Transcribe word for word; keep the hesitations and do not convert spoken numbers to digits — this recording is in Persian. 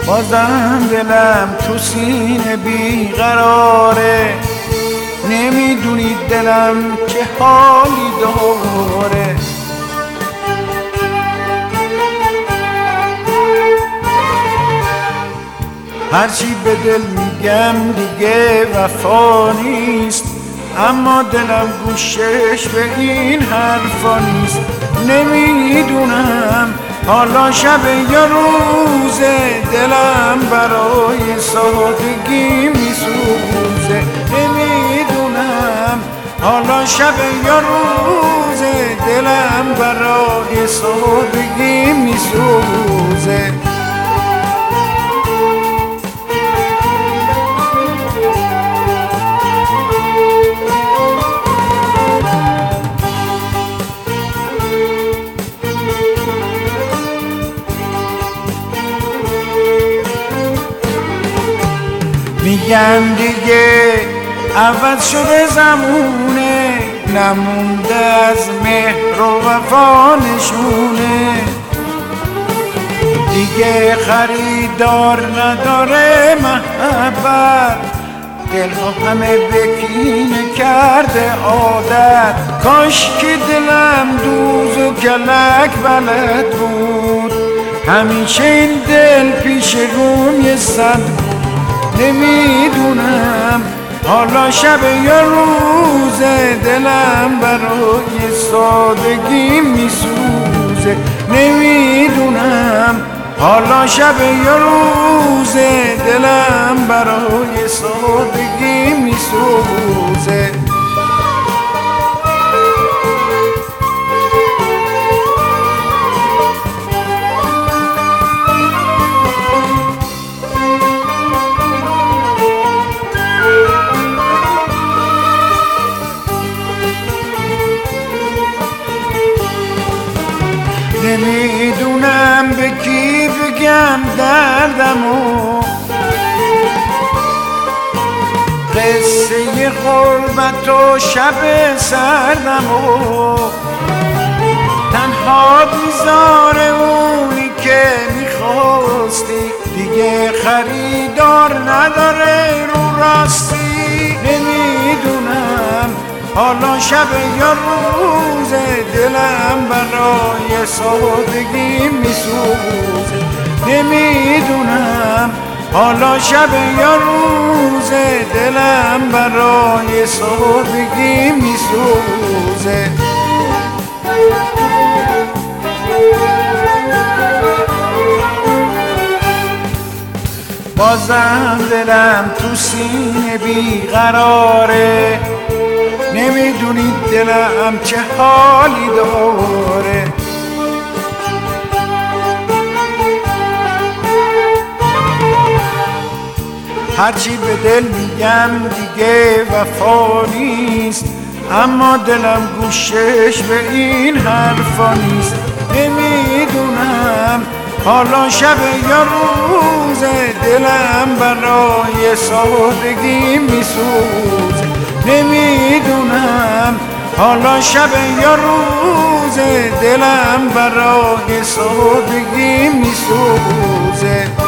بازم دلم تو سینه بیقراره، نمیدونی دلم چه حالی داره. هرچی به دل میگم دیگه وفا نیست، اما دلم گوشش به این حرفا نیست. نمیدونم حالا شب یا روزه، دلم برای سادگی میسوزه. نمیدونم حالا شب یا روزه، دلم برای سادگی میسوزه. میگم دیگه عوض شده زمونه، نمونده از مهر و وفا نشونه. دیگه خریدار نداره محبت، دلها همه بکینه کرده عادت. کاش که دلم دوز و کلک بلد بود، همیشه این دل پیش روم یه صد بود. نمیدونم حالا شب یا روزه، دلم برای سادگی میسوزه. نمیدونم حالا شب یا روزه، دلم برای سادگی میسوزه. نمیدونم به کی بگم دردمو، قصه غربت و شب سردمو. تنها میذاره اونی که میخواستی، دیگه خریدار نداره رو راستی. نمیدونم حالا شب یا روزه، دلم برای سادگی میسوزه. نمیدونم حالا شب یا روزه، دلم برای سادگی میسوزه. بازم دلم تو سینه بیقراره، نمیدونی دلم چه حالی داره. هرچی به دل میگم دیگه وفا نیست، اما دلم گوشش به این حرفا نیست. نمیدونم حالا شب یا روزه، دلم برای سادگی میسوزه. نمیدونم حالا شب یا روزه، دلم برای سادگی میسوزه.